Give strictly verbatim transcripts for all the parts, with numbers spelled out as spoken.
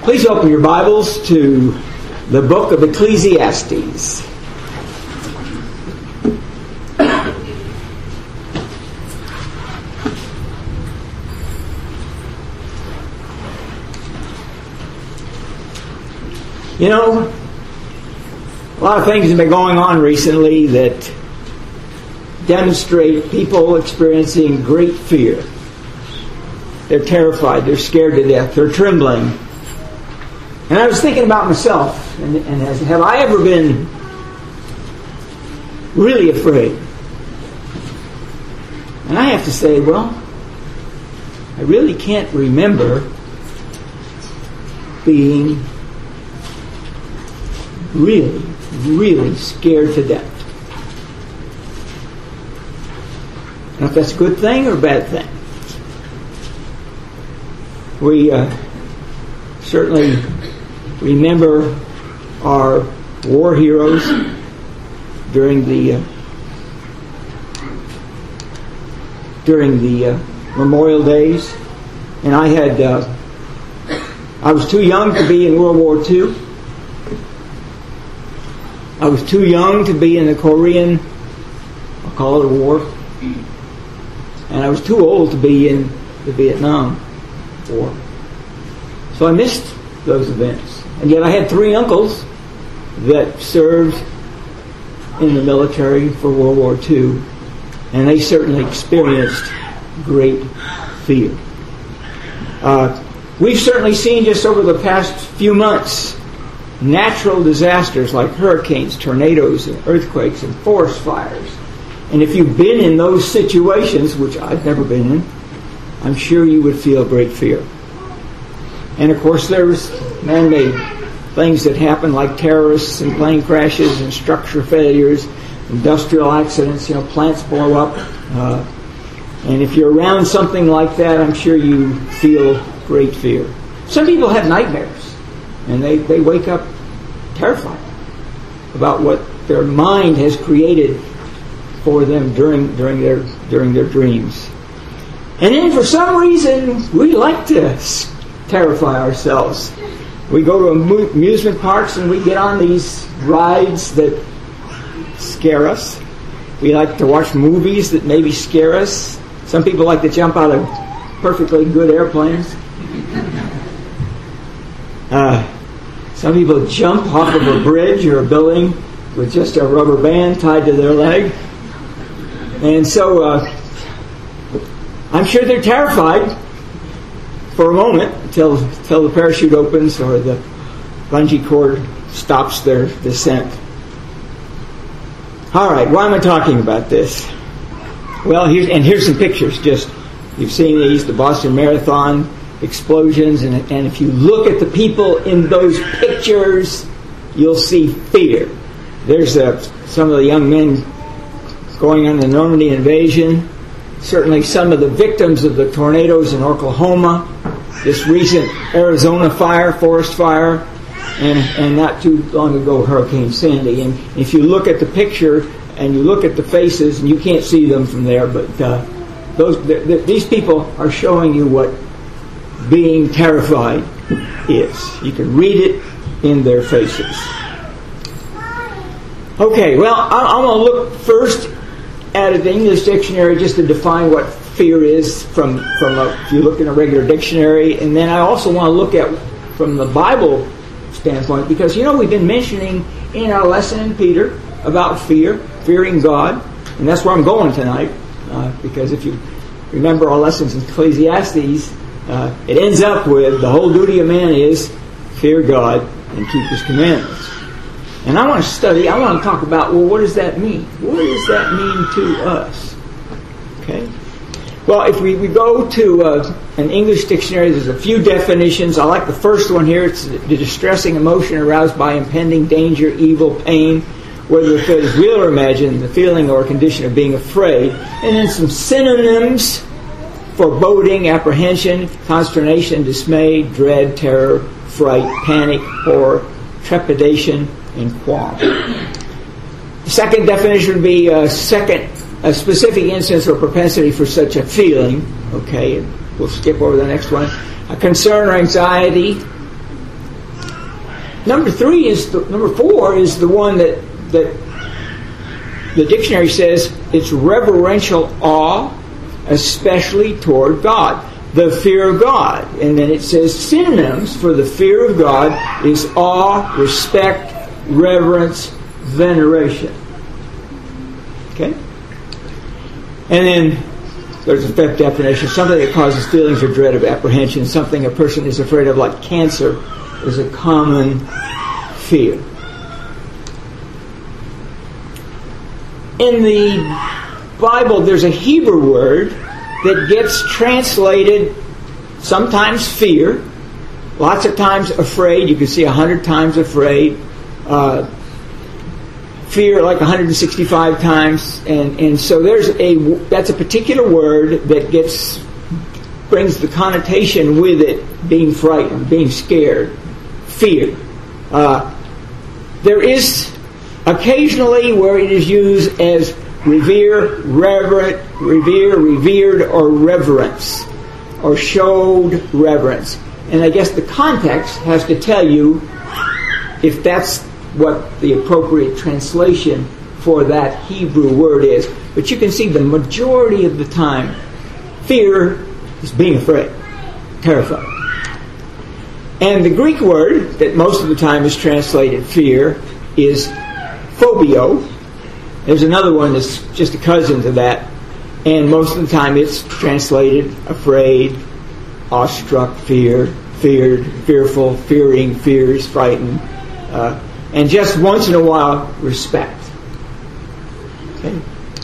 Please open your Bibles to the book of Ecclesiastes. You know, a lot of things have been going on recently that demonstrate people experiencing great fear. They're terrified, they're scared to death, they're trembling. And I was thinking about myself, and, and has, have I ever been really afraid? And I have to say, well, I really can't remember being really, really scared to death. I don't know if that's a good thing or a bad thing. We uh, certainly remember our war heroes during the uh, during the uh, Memorial Days, and I had uh, I was too young to be in World War Two. I was too young to be in the Korean, I'll call it a war, and I was too old to be in the Vietnam War. So I missed those events. And yet I had three uncles that served in the military for World War Two, and they certainly experienced great fear. Uh, we've certainly seen just over the past few months natural disasters like hurricanes, tornadoes, and earthquakes, and forest fires. And if you've been in those situations, which I've never been in, I'm sure you would feel great fear. And of course there's man-made things that happen like terrorists and plane crashes and structure failures, industrial accidents, you know, plants blow up. Uh, and if you're around something like that, I'm sure you feel great fear. Some people have nightmares, and they, they wake up terrified about what their mind has created for them during during their during their dreams. And then for some reason, we like to terrify ourselves. We go to amusement parks and we get on these rides that scare us. We like to watch movies that maybe scare us. Some people like to jump out of perfectly good airplanes. Uh, some people jump off of a bridge or a building with just a rubber band tied to their leg. And so uh, I'm sure they're terrified for a moment until, until the parachute opens or the bungee cord stops their descent. All right, why am I talking about this? Well, here's, and here's some pictures. Just you've seen these, the Boston Marathon explosions, and, and if you look at the people in those pictures, you'll see fear. There's uh, some of the young men going on the Normandy invasion. Certainly some of the victims of the tornadoes in Oklahoma, this recent Arizona fire, forest fire, and, and not too long ago Hurricane Sandy. And if you look at the picture and you look at the faces, and you can't see them from there, but uh, those th- th- these people are showing you what being terrified is. You can read it in their faces. Okay, well, I'm going to look first at an English dictionary just to define what fear is from, from a, if you look in a regular dictionary. And then I also want to look at from the Bible standpoint, because, you know, we've been mentioning in our lesson in Peter about fear, fearing God. And that's where I'm going tonight. Uh, because if you remember our lessons in Ecclesiastes, uh, it ends up with the whole duty of man is fear God and keep His commandments. And I want to study, I want to talk about, well, what does that mean? What does that mean to us? Okay? Well, if we, we go to uh, an English dictionary, there's a few definitions. I like the first one here. It's the distressing emotion aroused by impending danger, evil, pain, whether it is real or imagined, the feeling or condition of being afraid. And then some synonyms: foreboding, apprehension, consternation, dismay, dread, terror, fright, panic, horror, trepidation, and qualm. The second definition would be a second, a specific instance or propensity for such a feeling. Okay, we'll skip over the next one. A concern or anxiety number three is the, number four is the one that that the dictionary says it's reverential awe, especially toward God. The fear of God. And then it says synonyms for the fear of God is awe, respect, reverence, veneration. Okay? And then there's a fifth definition, something that causes feelings of dread of apprehension, something a person is afraid of, like cancer, is a common fear. In the Bible, there's a Hebrew word that gets translated sometimes fear, lots of times afraid. You can see a hundred times afraid, uh, fear like one hundred sixty-five times, and and so there's a that's a particular word that gets brings the connotation with it being frightened, being scared, fear. Uh, there is occasionally where it is used as revere, reverent, revere, revered, or reverence, or showed reverence. And I guess the context has to tell you if that's what the appropriate translation for that Hebrew word is. But you can see the majority of the time, fear is being afraid, terrified. And the Greek word that most of the time is translated fear is phobio. There's another one that's just a cousin to that, and most of the time it's translated afraid, awestruck, fear, feared, fearful, fearing, fears, frightened, uh, and just once in a while, respect. Okay.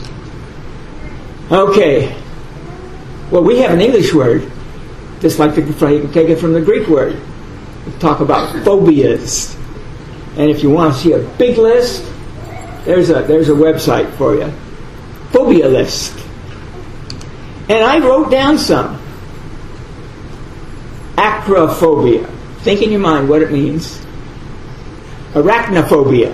Okay. Well, we have an English word, just like the, you can take it from the Greek word. We talk about phobias, and if you want to see a big list, There's a there's a website for you. Phobia list. And I wrote down some. Acrophobia. Think in your mind what it means. Arachnophobia.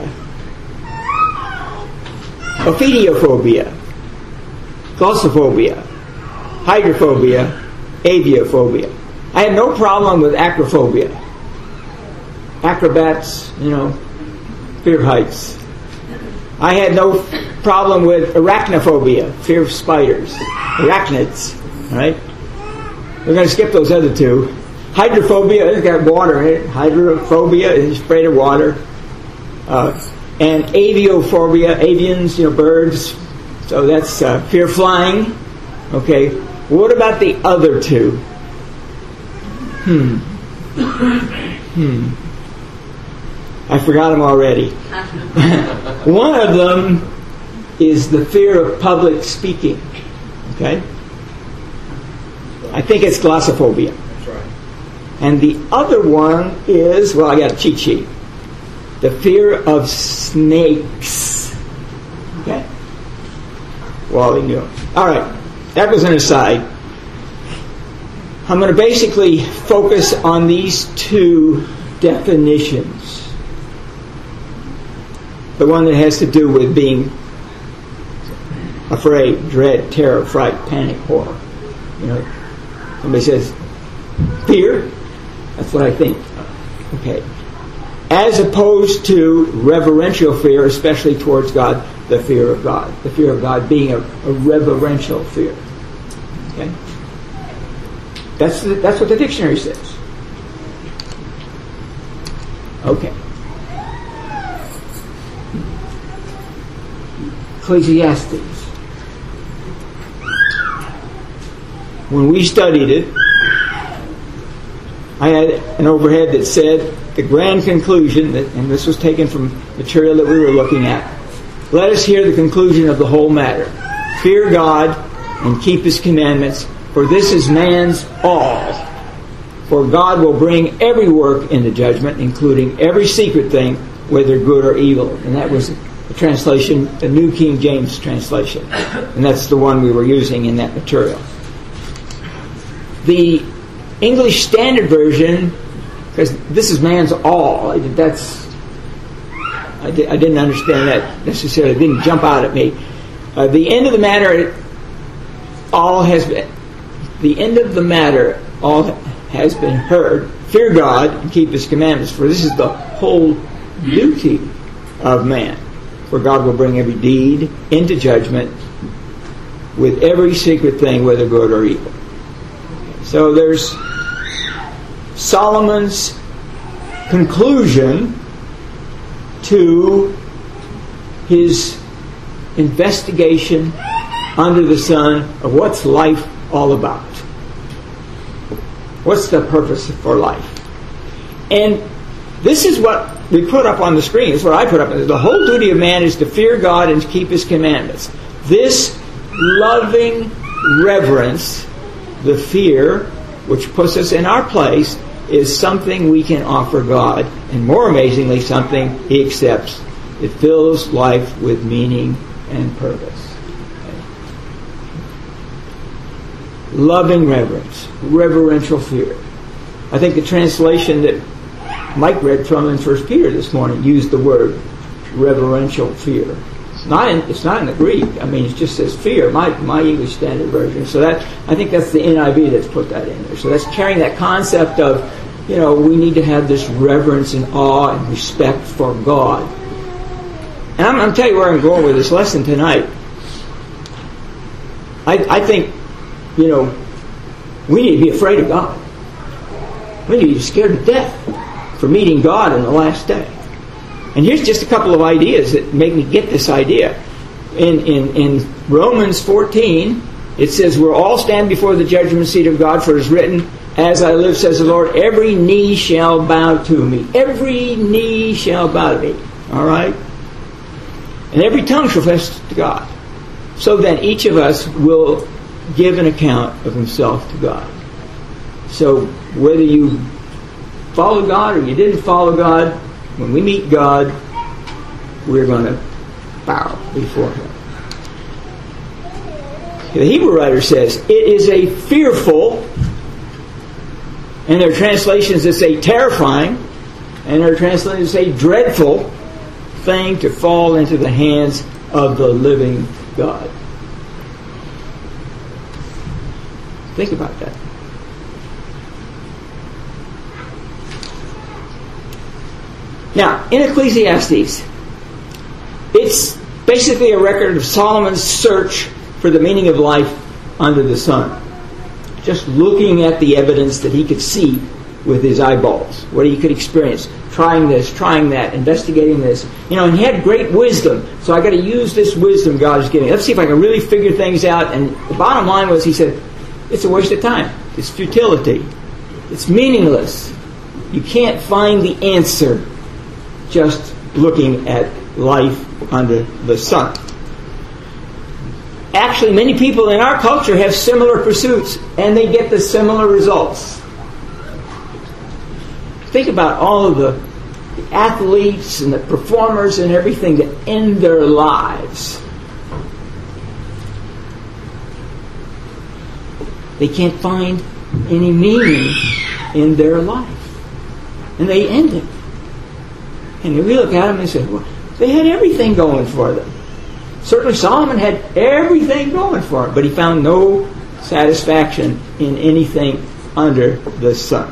Ophidiophobia. Glossophobia. Hydrophobia. Aviophobia. I had no problem with acrophobia. Acrobats, you know, fear heights. I had no problem with arachnophobia, fear of spiders, arachnids, right? We're going to skip those other two. Hydrophobia, it's got water in it. Hydrophobia is afraid of water. Uh, and aviophobia, avians, you know, birds. So that's uh, fear of flying. Okay. What about the other two? Hmm. Hmm. I forgot them already. One of them is the fear of public speaking. Okay? I think it's glossophobia. That's right. And the other one is, well, I got a cheat sheet. The fear of snakes. Okay? Wally knew. All right. That was an aside. I'm going to basically focus on these two definitions. The one that has to do with being afraid, dread, terror, fright, panic, horror. You know, somebody says, fear, that's what I think. Okay. As opposed to reverential fear, especially towards God, the fear of God. The fear of God being a, a reverential fear. Okay? That's the, that's what the dictionary says. Okay. Ecclesiastes. When we studied it, I had an overhead that said the grand conclusion, that, and this was taken from material that we were looking at. Let us hear the conclusion of the whole matter. Fear God and keep His commandments, for this is man's all. For God will bring every work into judgment, including every secret thing, whether good or evil. And that was the translation, the New King James translation. And that's the one we were using in that material. The English Standard Version, because this is man's all, that's, I, di- I didn't understand that necessarily, it didn't jump out at me. Uh, the end of the matter, all has been, the end of the matter, all has been heard, Fear God and keep His commandments, for this is the whole duty of man. For God will bring every deed into judgment with every secret thing, whether good or evil. So there's Solomon's conclusion to his investigation under the sun of what's life all about. What's the purpose for life? And this is what we put up on the screen. This is what I put up. The whole duty of man is to fear God and to keep His commandments. This loving reverence, the fear, which puts us in our place, is something we can offer God. And more amazingly, something He accepts. It fills life with meaning and purpose. Loving reverence, reverential fear. I think the translation that Mike read from in First Peter this morning used the word reverential fear. It's not in, it's not in the Greek. I mean, it just says fear. My my English Standard Version. So that I think that's the N I V that's put that in there. So that's carrying that concept of, you know, we need to have this reverence and awe and respect for God. And I'm, I'm telling you where I'm going with this lesson tonight. I I think, you know, we need to be afraid of God. We need to be scared to death for meeting God in the last day. And here's just a couple of ideas that make me get this idea. In, in, in Romans fourteen, it says, we'll all stand before the judgment seat of God, for it is written, as I live, says the Lord, every knee shall bow to me. Every knee shall bow to me. All right? And every tongue shall confess to God. So then each of us will give an account of himself to God. So whether you follow God or you didn't follow God, when we meet God, we're going to bow before Him. The Hebrew writer says, it is a fearful, and there are translations that say terrifying, and there are translations that say dreadful thing to fall into the hands of the living God. Think about that. Now, in Ecclesiastes, it's basically a record of Solomon's search for the meaning of life under the sun. Just looking at the evidence that he could see with his eyeballs, what he could experience, trying this, trying that, investigating this. You know, and he had great wisdom, so I got to use this wisdom God is giving. Let's see if I can really figure things out. And the bottom line was, he said, it's a waste of time. It's futility. It's meaningless. You can't find the answer just looking at life under the sun. Actually, many people in our culture have similar pursuits, and they get the similar results. Think about all of the athletes and the performers and everything that end their lives. They can't find any meaning in their life. And they end it. And we look at them and say, well, they had everything going for them. Certainly Solomon had everything going for him, but he found no satisfaction in anything under the sun.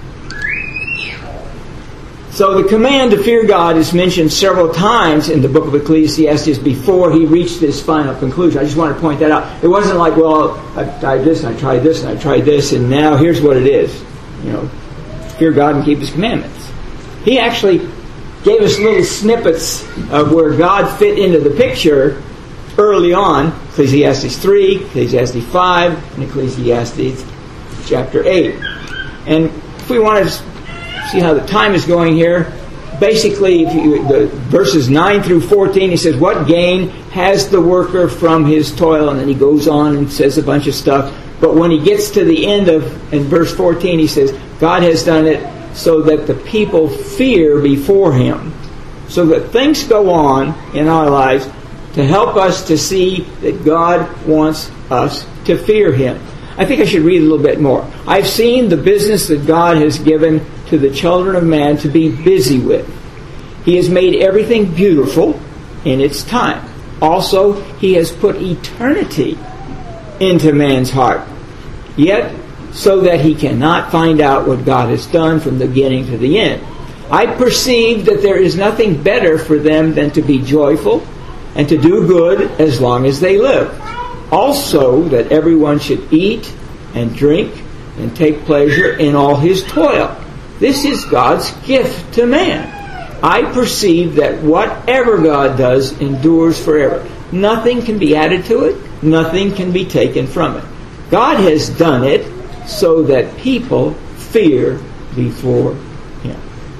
So the command to fear God is mentioned several times in the book of Ecclesiastes before he reached this final conclusion. I just want to point that out. It wasn't like, well, I tried this and I tried this and I tried this and now here's what it is. You know, fear God and keep His commandments. He actually gave us little snippets of where God fit into the picture early on. Ecclesiastes three, Ecclesiastes five, and Ecclesiastes chapter eight. And if we want to see how the time is going here, basically if you, the verses nine through fourteen, he says, what gain has the worker from his toil? And then he goes on and says a bunch of stuff. But when he gets to the end of, in verse fourteen, he says, God has done it so that the people fear before Him. So that things go on in our lives to help us to see that God wants us to fear Him. I think I should read a little bit more. I've seen the business that God has given to the children of man to be busy with. He has made everything beautiful in its time. Also, He has put eternity into man's heart. Yet, so that he cannot find out what God has done from the beginning to the end. I perceive that there is nothing better for them than to be joyful and to do good as long as they live. Also, that everyone should eat and drink and take pleasure in all his toil. This is God's gift to man. I perceive that whatever God does endures forever. Nothing can be added to it. Nothing can be taken from it. God has done it so that people fear before him.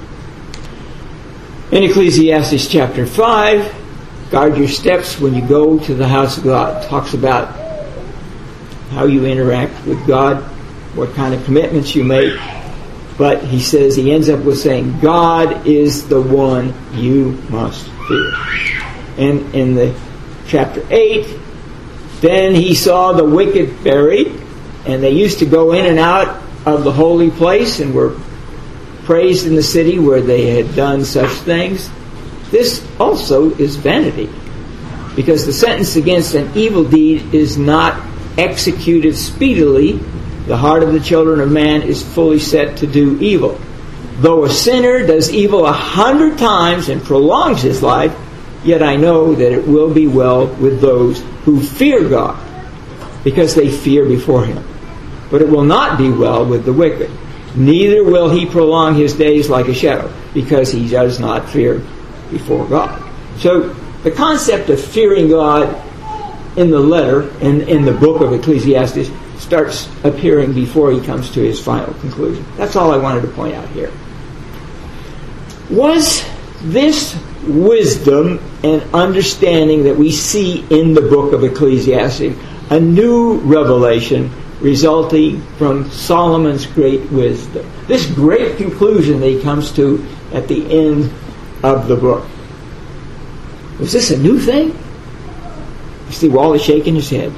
In Ecclesiastes chapter five, guard your steps when you go to the house of God. It talks about how you interact with God, what kind of commitments you make. But he says, he ends up with saying, God is the one you must fear. And in the chapter eight, then he saw the wicked buried, and they used to go in and out of the holy place and were praised in the city where they had done such things. This also is vanity, because the sentence against an evil deed is not executed speedily. The heart of the children of man is fully set to do evil. Though a sinner does evil a hundred times and prolongs his life, yet I know that it will be well with those who fear God, because they fear before him. But it will not be well with the wicked. Neither will he prolong his days like a shadow, because he does not fear before God. So the concept of fearing God in the letter, in, in the book of Ecclesiastes, starts appearing before he comes to his final conclusion. That's all I wanted to point out here. Was this wisdom and understanding that we see in the book of Ecclesiastes a new revelation resulting from Solomon's great wisdom? This great conclusion that he comes to at the end of the book. Was this a new thing? You see Wally shaking his head.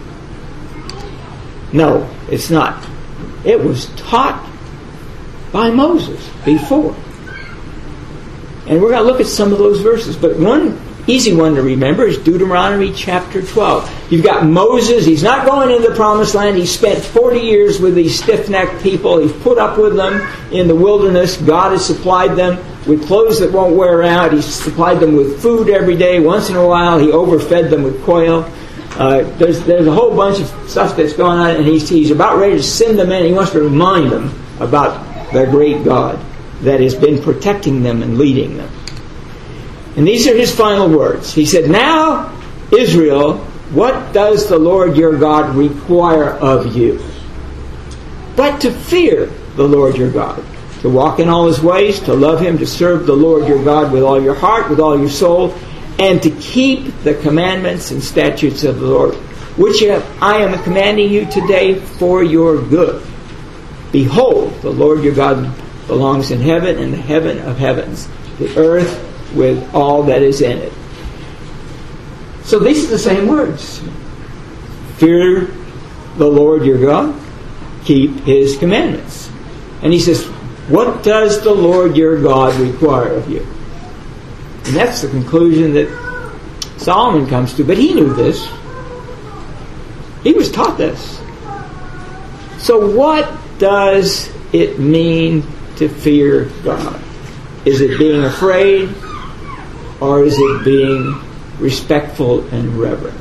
No, it's not. It was taught by Moses before. And we're going to look at some of those verses. But one easy one to remember is Deuteronomy chapter twelve. You've got Moses. He's not going into the promised land. He's spent forty years with these stiff-necked people. He's put up with them in the wilderness. God has supplied them with clothes that won't wear out. He's supplied them with food every day. Once in a while, he overfed them with quail. Uh, there's there's a whole bunch of stuff that's going on, and he's, he's about ready to send them in. He wants to remind them about their great God that has been protecting them and leading them. And these are his final words. He said, "Now, Israel, what does the Lord your God require of you? But to fear the Lord your God, to walk in all his ways, to love him, to serve the Lord your God with all your heart, with all your soul, and to keep the commandments and statutes of the Lord, which I am commanding you today for your good. Behold, the Lord your God belongs in heaven and the heaven of heavens, the earth with all that is in it." So these are the same words. Fear the Lord your God, keep his commandments. And he says, what does the Lord your God require of you? And that's the conclusion that Solomon comes to. But he knew this. He was taught this. So what does it mean to fear God? Is it being afraid, or is it being respectful and reverent?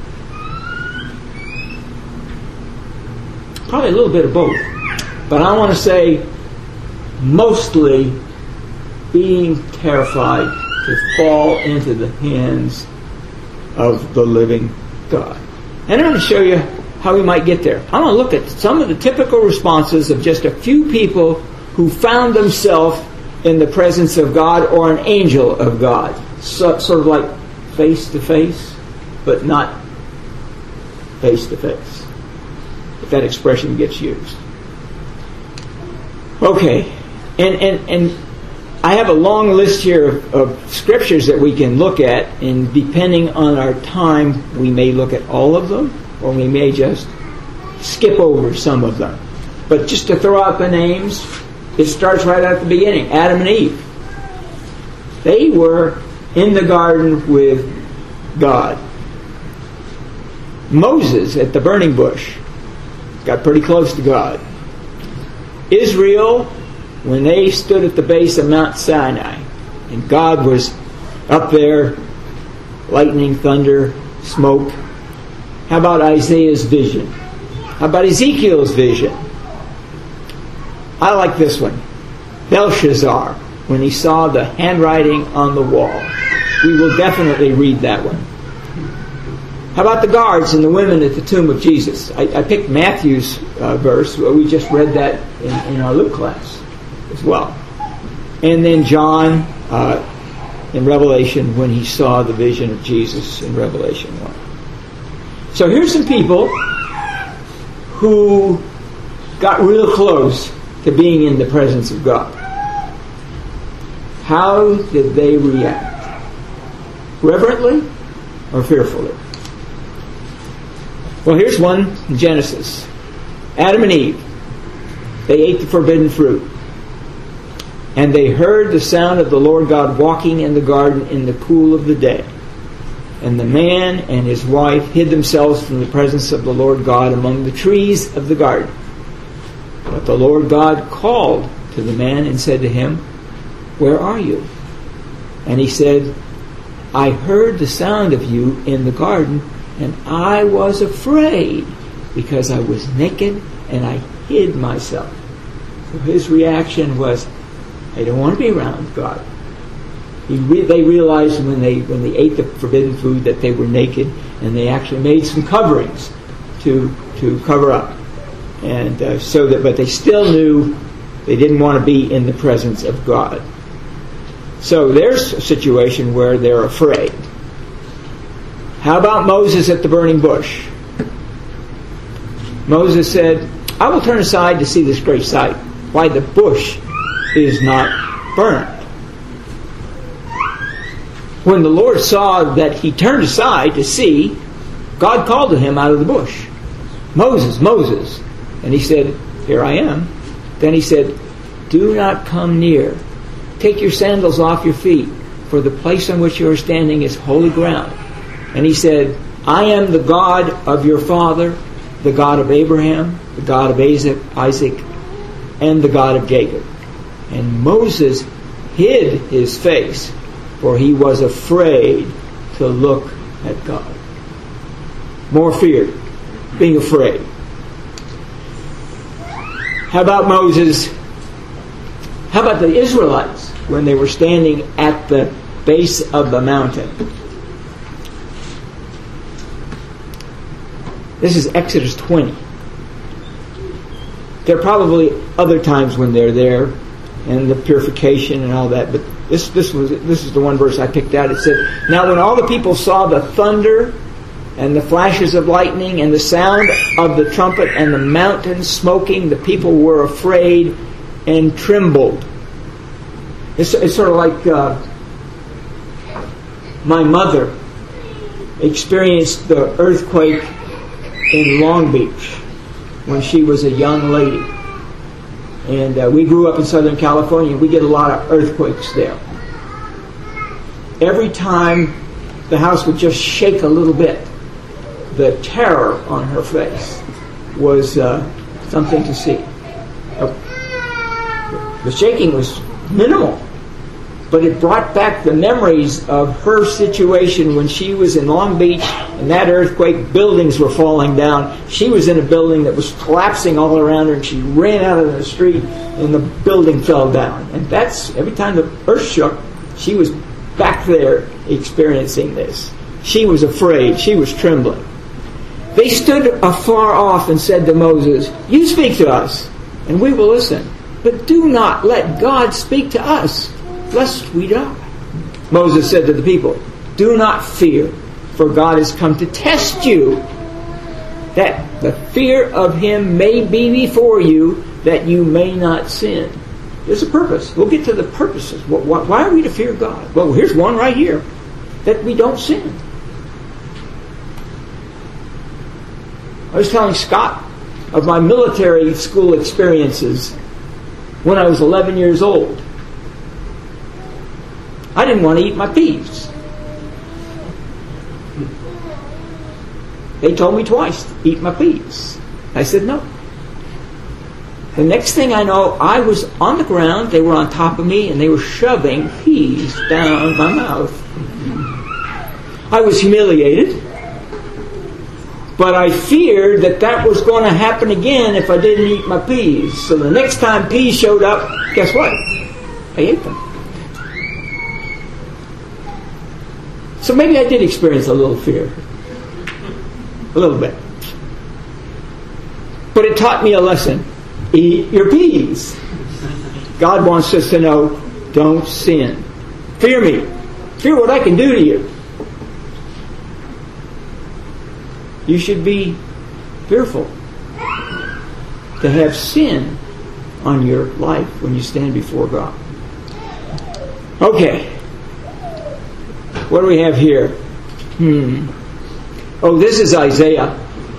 Probably a little bit of both. But I want to say mostly being terrified to fall into the hands of the living God. And I'm going to show you how we might get there. I'm going to look at some of the typical responses of just a few people who found themselves in the presence of God or an angel of God. So, sort of like face to face, but not face to face. If that expression gets used. Okay. And, and, and I have a long list here of, of scriptures that we can look at, and depending on our time, we may look at all of them, or we may just skip over some of them. But just to throw out the names, it starts right at the beginning. Adam and Eve. They were in the garden with God. Moses at the burning bush got pretty close to God. Israel, when they stood at the base of Mount Sinai, and God was up there, lightning, thunder, smoke. How about Isaiah's vision? How about Ezekiel's vision? I like this one. Belshazzar, when he saw the handwriting on the wall. We will definitely read that one. How about the guards and the women at the tomb of Jesus? I, I picked Matthew's uh, verse. We just read that in, in our Luke class as well. And then John uh, in Revelation, when he saw the vision of Jesus in Revelation one. So here's some people who got real close to being in the presence of God. How did they react? Reverently or fearfully? Well, here's one in Genesis. Adam and Eve, they ate the forbidden fruit. And they heard the sound of the Lord God walking in the garden in the cool of the day. And the man and his wife hid themselves from the presence of the Lord God among the trees of the garden. But the Lord God called to the man and said to him, "Where are you?" And he said, "I heard the sound of you in the garden, and I was afraid because I was naked and I hid myself." So his reaction was, I don't want to be around God. He re- they realized when they when they ate the forbidden food that they were naked, and they actually made some coverings to to cover up, and uh, so that but they still knew they didn't want to be in the presence of God. So there's a situation where they're afraid. How about Moses at the burning bush? Moses said, "I will turn aside to see this great sight, why the bush is not burned." When the Lord saw that he turned aside to see, God called to him out of the bush, "Moses, Moses." And he said, "Here I am." Then he said, "Do not come near. Take your sandals off your feet, for the place on which you are standing is holy ground." And he said, "I am the God of your father, the God of Abraham, the God of Isaac, and the God of Jacob." And Moses hid his face, for he was afraid to look at God. More fear, being afraid. How about Moses? How about the Israelites when they were standing at the base of the mountain? This is Exodus twenty. There are probably other times when they're there, and the purification and all that, but this this was this is the one verse I picked out. It said, "Now when all the people saw the thunder and the flashes of lightning and the sound of the trumpet and the mountain smoking, the people were afraid and trembled." It's, it's sort of like uh, my mother experienced the earthquake in Long Beach when she was a young lady. And uh, we grew up in Southern California. We get a lot of earthquakes there. Every time the house would just shake a little bit, the terror on her face was uh, something to see. Uh, the shaking was minimal, but it brought back the memories of her situation when she was in Long Beach, and that earthquake, buildings were falling down. She was in a building that was collapsing all around her, and she ran out of the street, and the building fell down. And that's, every time the earth shook, she was back there experiencing this. She was afraid. She was trembling. They stood afar off and said to Moses, "You speak to us, and we will listen. But do not let God speak to us, lest we die." Moses said to the people, "Do not fear, for God has come to test you, that the fear of Him may be before you, that you may not sin." There's a purpose. We'll get to the purposes. Why are we to fear God? Well, here's one right here, that we don't sin. I was telling Scott of my military school experiences when I was eleven years old. I didn't want to eat my peas. They told me twice, eat my peas. I said no. The next thing I know, I was on the ground, they were on top of me, and they were shoving peas down my mouth. I was humiliated, but I feared that that was going to happen again if I didn't eat my peas. So the next time peas showed up, guess what? I ate them. So maybe I did experience a little fear. A little bit. But it taught me a lesson. Eat your peas. God wants us to know, don't sin. Fear me. Fear what I can do to you. You should be fearful to have sin on your life when you stand before God. Okay. What do we have here? Hmm. Oh, this is Isaiah.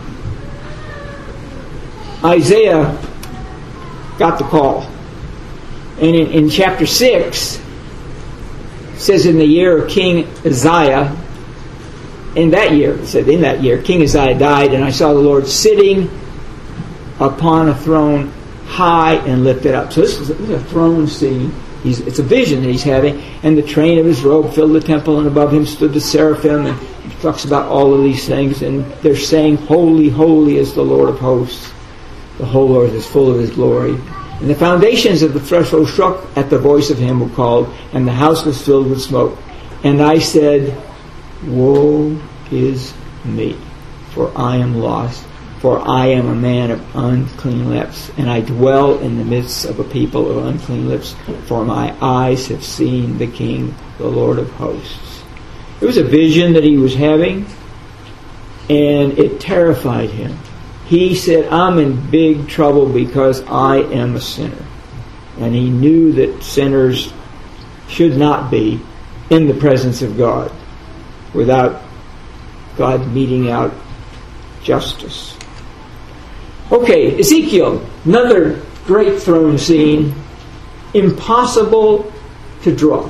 Isaiah got the call. And in, in chapter six, it says in the year of King Uzziah, in that year, it said in that year, King Uzziah died, and I saw the Lord sitting upon a throne high and lifted up. So this is a, this is a throne scene. He's, it's a vision that he's having, and the train of his robe filled the temple, and above him stood the seraphim, and he talks about all of these things, and they're saying, holy, holy is the Lord of hosts. The whole earth is full of his glory. And the foundations of the threshold shook at the voice of him who called, and the house was filled with smoke. And I said, woe is me, for I am lost, for I am a man of unclean lips, and I dwell in the midst of a people of unclean lips, for my eyes have seen the King, the Lord of hosts. It was a vision that he was having, and it terrified him. He said, I'm in big trouble because I am a sinner. And he knew that sinners should not be in the presence of God without God meting out justice. Okay, Ezekiel, another great throne scene, impossible to draw.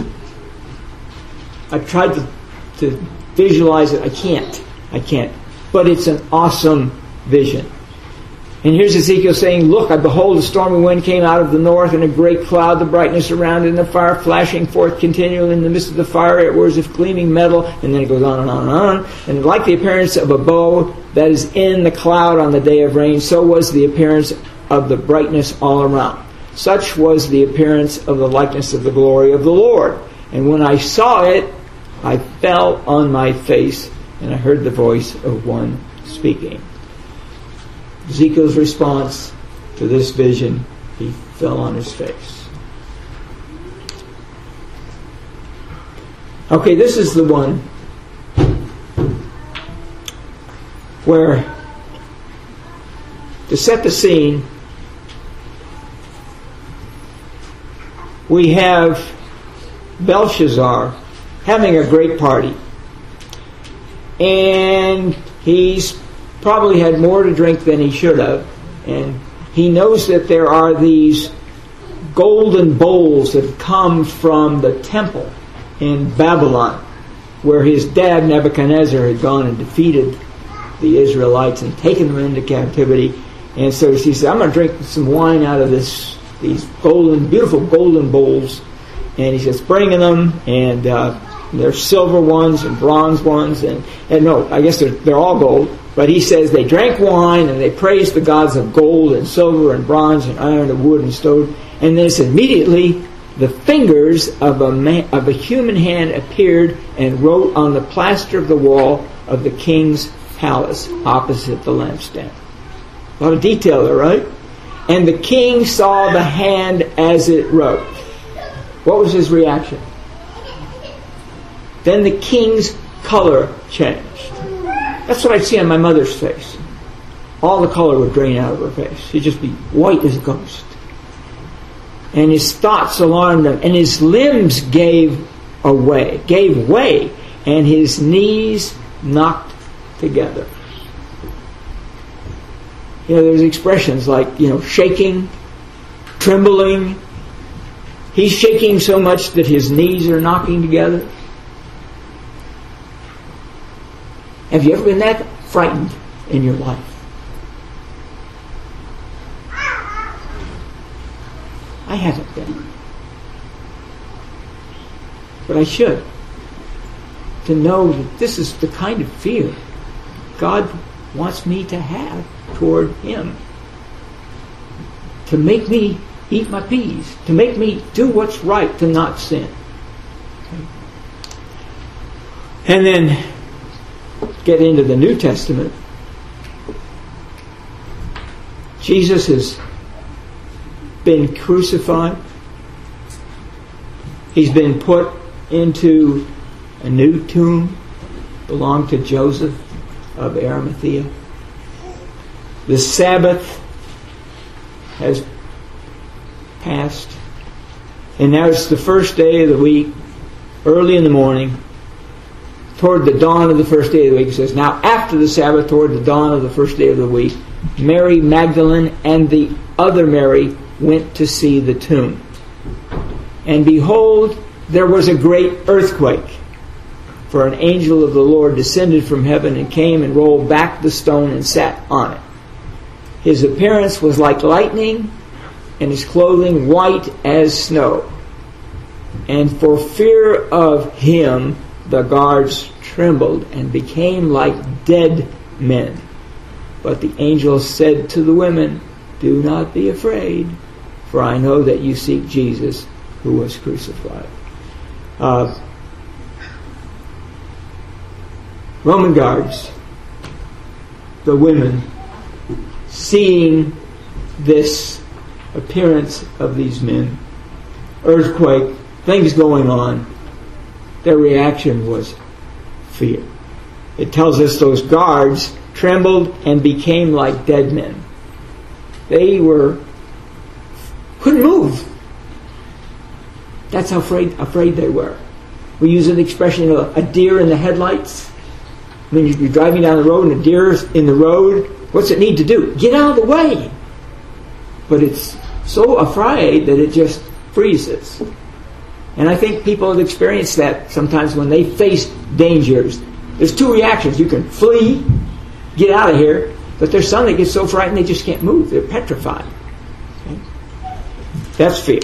I've tried to, to visualize it. I can't. I can't. But it's an awesome vision. And here's Ezekiel saying, look, I behold a stormy wind came out of the north, and a great cloud, the brightness around it, and the fire flashing forth continually in the midst of the fire. It was as if gleaming metal, and then it goes on and on and on. And like the appearance of a bow that is in the cloud on the day of rain, so was the appearance of the brightness all around. Such was the appearance of the likeness of the glory of the Lord. And when I saw it, I fell on my face, and I heard the voice of one speaking. Ezekiel's response to this vision, he fell on his face. Okay, this is the one where, to set the scene, we have Belshazzar having a great party. And he's probably had more to drink than he should have. And he knows that there are these golden bowls that come from the temple in Babylon, where his dad Nebuchadnezzar had gone and defeated the Israelites and taken them into captivity. And so he said, I'm going to drink some wine out of this these golden, beautiful golden bowls. And he says, bringing them, and uh, there's silver ones and bronze ones, and, and no, I guess they're, they're all gold. But he says they drank wine and they praised the gods of gold and silver and bronze and iron and wood and stone. And then it said, immediately the fingers of a man, of a human hand appeared and wrote on the plaster of the wall of the king's palace opposite the lampstand. A lot of detail there, right? And the king saw the hand as it wrote. What was his reaction? Then the king's color changed. That's what I'd see on my mother's face. All the color would drain out of her face. She'd just be white as a ghost. And his thoughts alarmed him, and his limbs gave away, gave way, and his knees knocked together. You know, there's expressions like, you know, shaking, trembling. He's shaking so much that his knees are knocking together. Have you ever been that frightened in your life? I haven't been. But I should. To know that this is the kind of fear God wants me to have toward Him. To make me eat my peas. To make me do what's right, to not sin. Okay. And then get into the New Testament. Jesus has been crucified. He's been put into a new tomb, belonged to Joseph of Arimathea. The Sabbath has passed, and now it's the first day of the week, early in the morning, toward the dawn of the first day of the week. It says, now after the Sabbath, toward the dawn of the first day of the week, Mary Magdalene and the other Mary went to see the tomb. And behold, there was a great earthquake. For an angel of the Lord descended from heaven and came and rolled back the stone and sat on it. His appearance was like lightning, and his clothing white as snow. And for fear of him, the guards trembled and became like dead men. But the angel said to the women, do not be afraid, for I know that you seek Jesus who was crucified. Uh, Roman guards, the women, seeing this appearance of these men, earthquake, things going on, their reaction was fear. It tells us those guards trembled and became like dead men. They were couldn't move. That's how afraid afraid they were. We use an expression of a deer in the headlights. When you're driving down the road and a deer's in the road, what's it need to do? Get out of the way. But it's so afraid that it just freezes. And I think people have experienced that sometimes when they face dangers. There's two reactions. You can flee, get out of here, but there's some that get so frightened they just can't move. They're petrified. Okay? That's fear.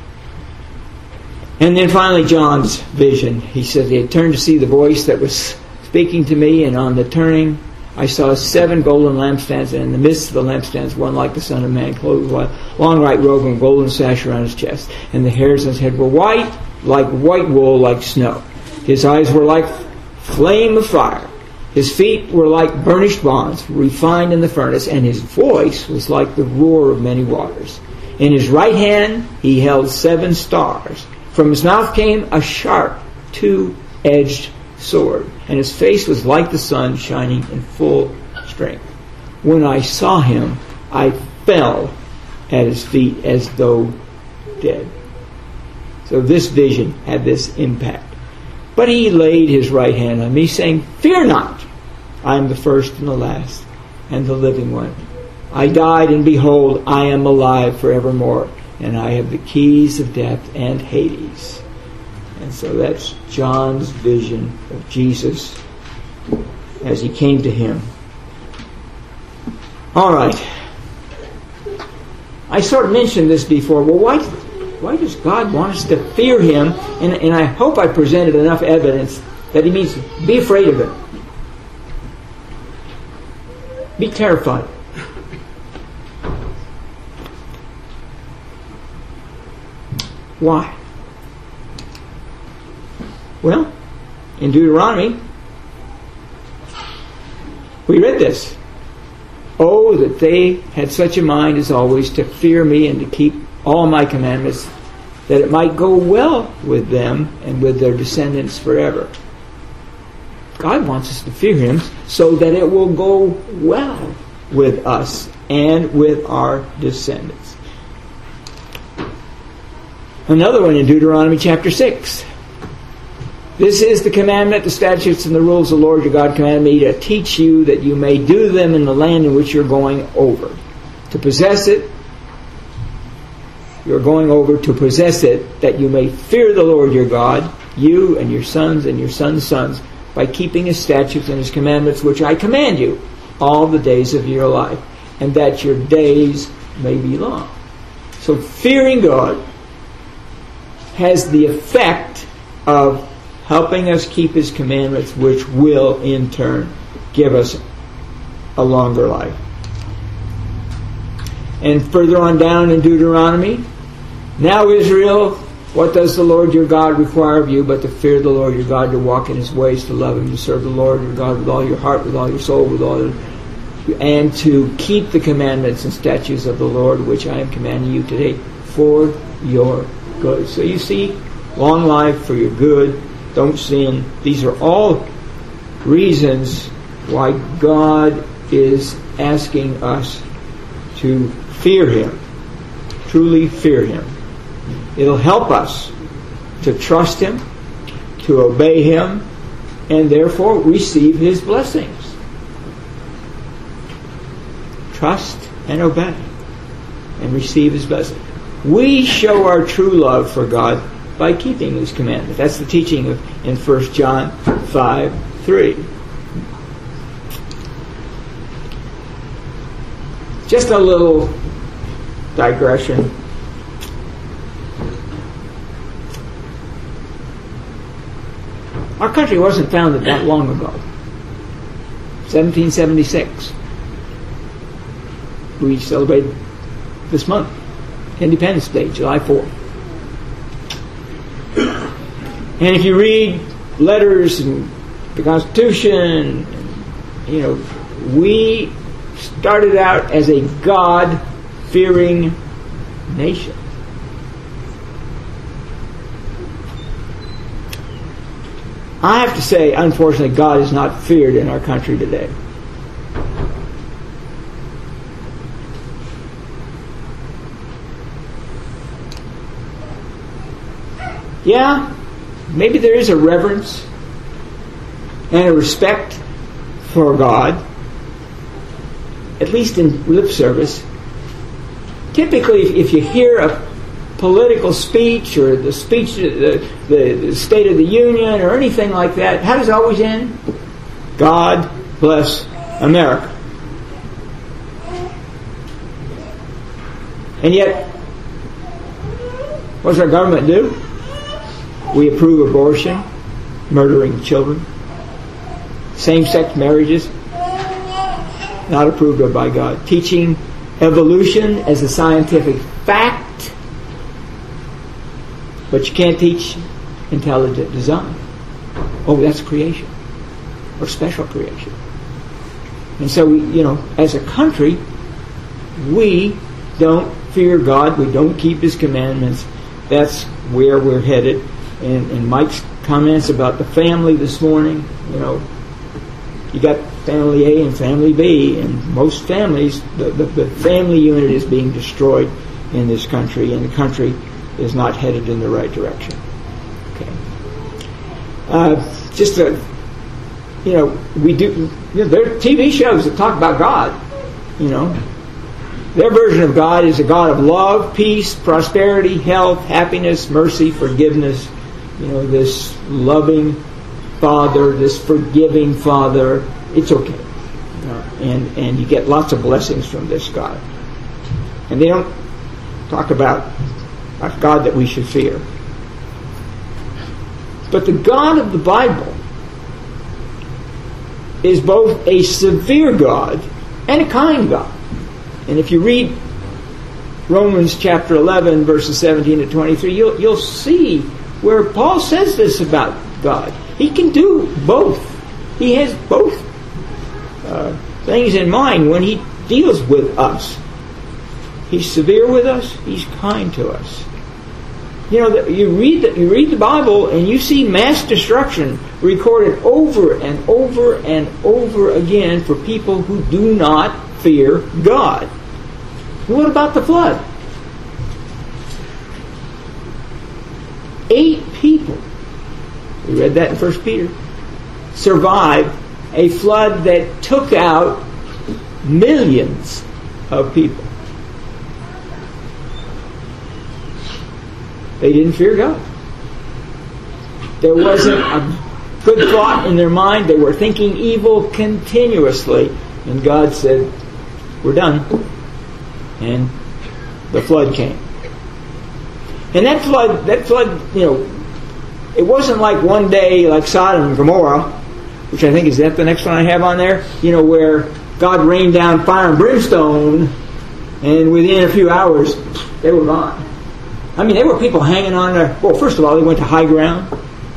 And then finally John's vision. He said he had turned to see the voice that was speaking to me, and on the turning I saw seven golden lampstands, and in the midst of the lampstands one like the Son of Man, clothed with a long white robe and golden sash around his chest. And the hairs on his head were white, like white wool, like snow. His eyes were like flame of fire. His feet were like burnished bronze, refined in the furnace, and his voice was like the roar of many waters. In his right hand he held seven stars. From his mouth came a sharp, two-edged sword, and his face was like the sun shining in full strength. When I saw him, I fell at his feet as though dead. So this vision had this impact. But he laid his right hand on me, saying, fear not, I am the first and the last, and the living one. I died, and behold, I am alive forevermore, and I have the keys of death and Hades. And so that's John's vision of Jesus as he came to him. All right. I sort of mentioned this before. Well, why, why does God want us to fear him? And, and I hope I presented enough evidence that he means be afraid of it. Be terrified. Why? Well, in Deuteronomy, we read this. Oh, that they had such a mind as always to fear me and to keep all my commandments, that it might go well with them and with their descendants forever. God wants us to fear him so that it will go well with us and with our descendants. Another one in Deuteronomy chapter six. This is the commandment, the statutes, and the rules the Lord your God commanded me to teach you, that you may do them in the land in which you're going over. To possess it, you're going over to possess it, that you may fear the Lord your God, you and your sons and your sons' sons, by keeping his statutes and his commandments, which I command you, all the days of your life, and that your days may be long. So fearing God has the effect of helping us keep His commandments, which will in turn give us a longer life. And further on down in Deuteronomy, now Israel, what does the Lord your God require of you but to fear the Lord your God, to walk in His ways, to love Him, to serve the Lord your God with all your heart, with all your soul, with all your, and to keep the commandments and statutes of the Lord, which I am commanding you today, for your good. So you see, long life for your good, don't sin. These are all reasons why God is asking us to fear Him, truly fear Him. It'll help us to trust Him, to obey Him, and therefore receive His blessings. Trust and obey and receive His blessings. We show our true love for God by keeping His commandments. That's the teaching of, in First John five three. Just a little digression. Our country wasn't founded that long ago. seventeen seventy-six. We celebrate this month, Independence Day, July fourth. And if you read letters and the Constitution, you know, we started out as a God-fearing nation. I have to say, unfortunately, God is not feared in our country today. Yeah, maybe there is a reverence and a respect for God, at least in lip service. Typically, if you hear a political speech or the speech, the, the, the State of the Union or anything like that, how does it always end? God bless America. And yet, what does our government do? We approve abortion, murdering children, same-sex marriages, not approved of by God. Teaching evolution as a scientific fact, but you can't teach intelligent design. Oh, that's creation, or special creation. And so, we, you know, as a country, we don't fear God. We don't keep His commandments. That's where we're headed. And, and Mike's comments about the family this morning, you know, you got family A and family B, and most families, the, the, the family unit is being destroyed in this country, and the country is not headed in the right direction. Okay. Uh, just a, you know, we do, you know, there are T V shows that talk about God, you know. Their version of God is a God of love, peace, prosperity, health, happiness, mercy, forgiveness. You know, this loving Father, this forgiving Father. It's okay. Uh, and, and you get lots of blessings from this God. And they don't talk about a God that we should fear. But the God of the Bible is both a severe God and a kind God. And if you read Romans chapter eleven, verses seventeen to twenty-three, you'll, you'll see where Paul says this about God. He can do both. He has both uh, things in mind when He deals with us. He's severe with us. He's kind to us. You know, you read the, you read the Bible and you see mass destruction recorded over and over and over again for people who do not fear God. What about the flood? Eight people, we read that in First Peter, survived a flood that took out millions of people. They didn't fear God. There wasn't a good thought in their mind. They were thinking evil continuously. And God said, we're done. And the flood came. And that flood, that flood, you know, it wasn't like one day like Sodom and Gomorrah, which I think is that the next one I have on there, you know, where God rained down fire and brimstone, and within a few hours, they were gone. I mean, there were people hanging on to, well, first of all, they went to high ground,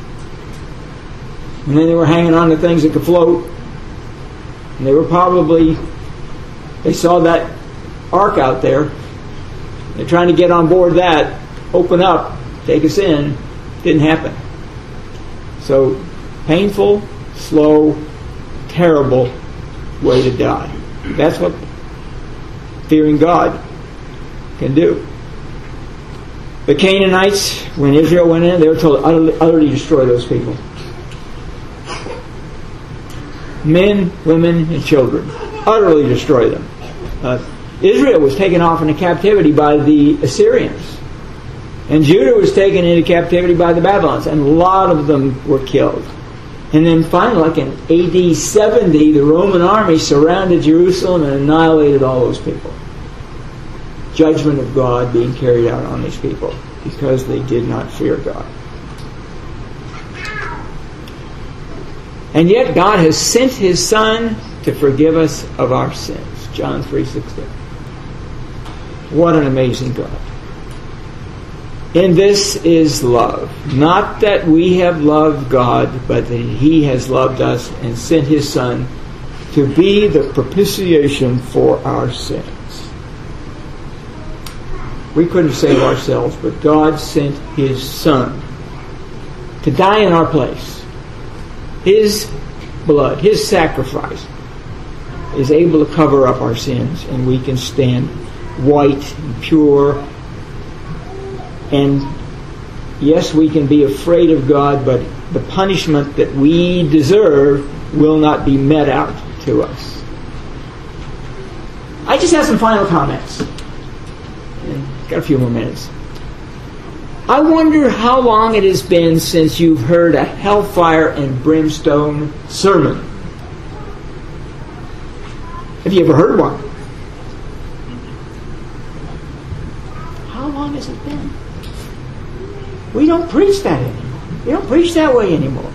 and then they were hanging on to things that could float, and they were probably, they saw that ark out there, they're trying to get on board that, open up, take us in. Didn't happen. So, painful, slow, terrible way to die. That's what fearing God can do. The Canaanites, when Israel went in, they were told to utterly, utterly destroy those people. Men, women, and children. Utterly destroy them. Uh, Israel was taken off into captivity by the Assyrians. And Judah was taken into captivity by the Babylons. And a lot of them were killed. And then finally, like in A D seventy, the Roman army surrounded Jerusalem and annihilated all those people. Judgment of God being carried out on these people because they did not fear God. And yet God has sent His Son to forgive us of our sins. John three sixteen. What an amazing God. In this is love. Not that we have loved God, but that He has loved us and sent His Son to be the propitiation for our sins. We couldn't save ourselves, but God sent His Son to die in our place. His blood, His sacrifice, is able to cover up our sins, and we can stand white and pure. And yes, we can be afraid of God, but the punishment that we deserve will not be met out to us. I just have some final comments. Got a few more minutes. I wonder how long it has been since you've heard a hellfire and brimstone sermon. Have you ever heard one? How long has it been? We don't preach that anymore. We don't preach that way anymore.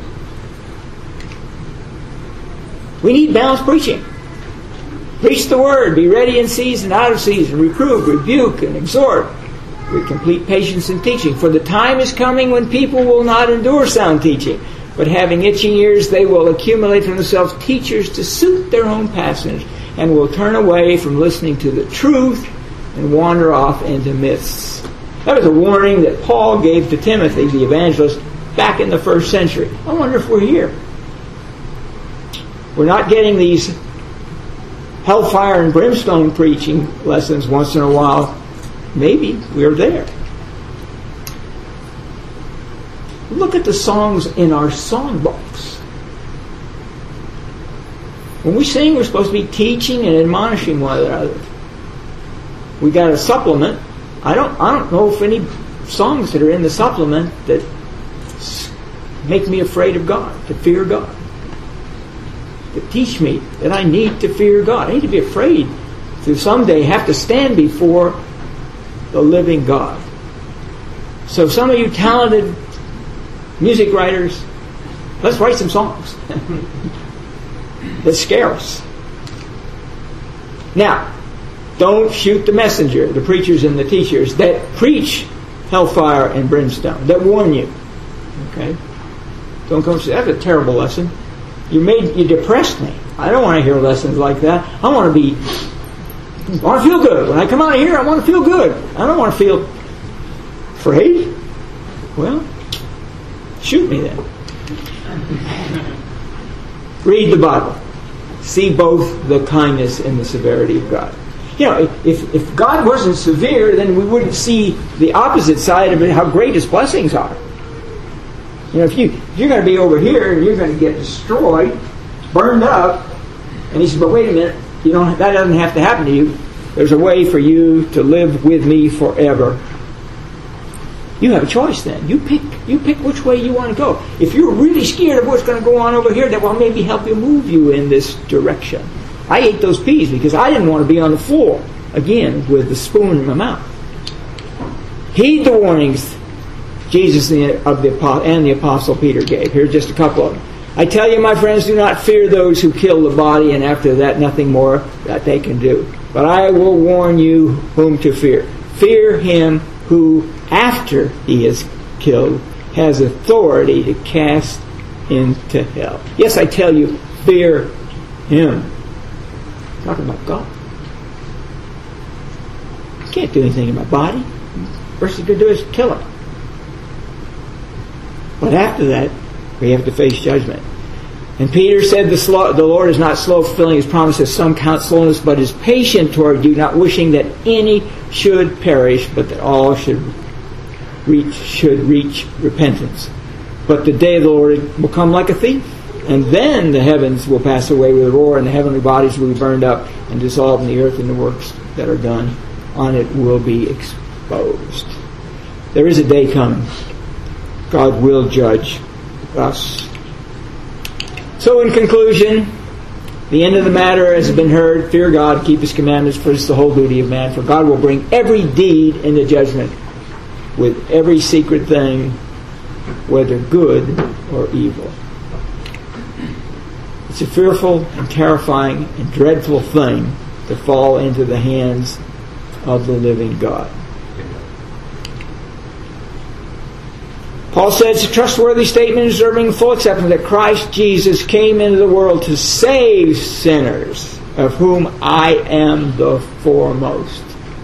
We need balanced preaching. Preach the word. Be ready in season, out of season. Reprove, rebuke, and exhort with complete patience and teaching. For the time is coming when people will not endure sound teaching, but having itching ears, they will accumulate for themselves teachers to suit their own passions, and will turn away from listening to the truth and wander off into myths. That was a warning that Paul gave to Timothy, the evangelist, back in the first century. I wonder if we're here. We're not getting these hellfire and brimstone preaching lessons once in a while. Maybe we're there. Look at the songs in our songbooks. When we sing, we're supposed to be teaching and admonishing one another. We got a supplement. I don't I don't know if any songs that are in the supplement that make me afraid of God, to fear God. That teach me that I need to fear God. I need to be afraid to someday have to stand before the living God. So some of you talented music writers, let's write some songs that scare us. Now, don't shoot the messenger, the preachers and the teachers that preach hellfire and brimstone, that warn you. Okay? Don't come say, that's a terrible lesson. You made you depressed me. I don't want to hear lessons like that. I want to be I want to feel good. When I come out of here, I want to feel good. I don't want to feel afraid. Well, shoot me then. Read the Bible. See both the kindness and the severity of God. You know, if if God wasn't severe, then we wouldn't see the opposite side of it, how great His blessings are. You know, if, you, if you're going to be over here and you're going to get destroyed, burned up, and He says, but wait a minute, you know, that doesn't have to happen to you. There's a way for you to live with me forever. You have a choice then. You pick you pick which way you want to go. If you're really scared of what's going to go on over here, that will maybe help you move you in this direction. I ate those peas because I didn't want to be on the floor again with the spoon in my mouth. Heed the warnings Jesus of the and the Apostle Peter gave. Here's just a couple of them. I tell you, my friends, do not fear those who kill the body, and after that nothing more that they can do. But I will warn you whom to fear. Fear him who, after he is killed, has authority to cast into hell. Yes, I tell you, fear him. Talking about God. I can't do anything in my body. First thing you can do is kill it. But after that, we have to face judgment. And Peter said, the, slow, the Lord is not slow fulfilling his promises, some count slowness, but is patient toward you, not wishing that any should perish, but that all should reach should reach repentance. But the day of the Lord will come like a thief, and then the heavens will pass away with a roar, and the heavenly bodies will be burned up and dissolved, and the earth and the works that are done on it will be exposed. There is a day coming. God will judge us. So in conclusion, the end of the matter has been heard. Fear God, keep his commandments, for this is the whole duty of man. For God will bring every deed into judgment with every secret thing, whether good or evil. It's a fearful and terrifying and dreadful thing to fall into the hands of the living God. Paul said it's a trustworthy statement deserving full acceptance that Christ Jesus came into the world to save sinners, of whom I am the foremost.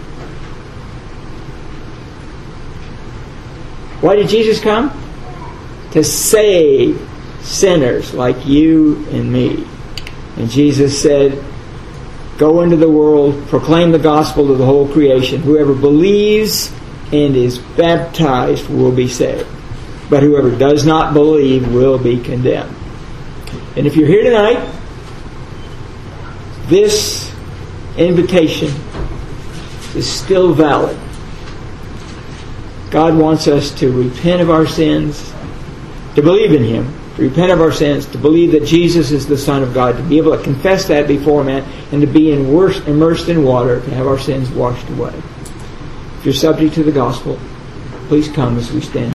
Why did Jesus come? To save sinners like you and me. And Jesus said, go into the world, proclaim the gospel to the whole creation. Whoever believes and is baptized will be saved. But whoever does not believe will be condemned. And if you're here tonight, this invitation is still valid. God wants us to repent of our sins, to believe in him, to repent of our sins, to believe that Jesus is the Son of God, to be able to confess that before man, and to be immersed in water, to have our sins washed away. If you're subject to the gospel, please come as we stand.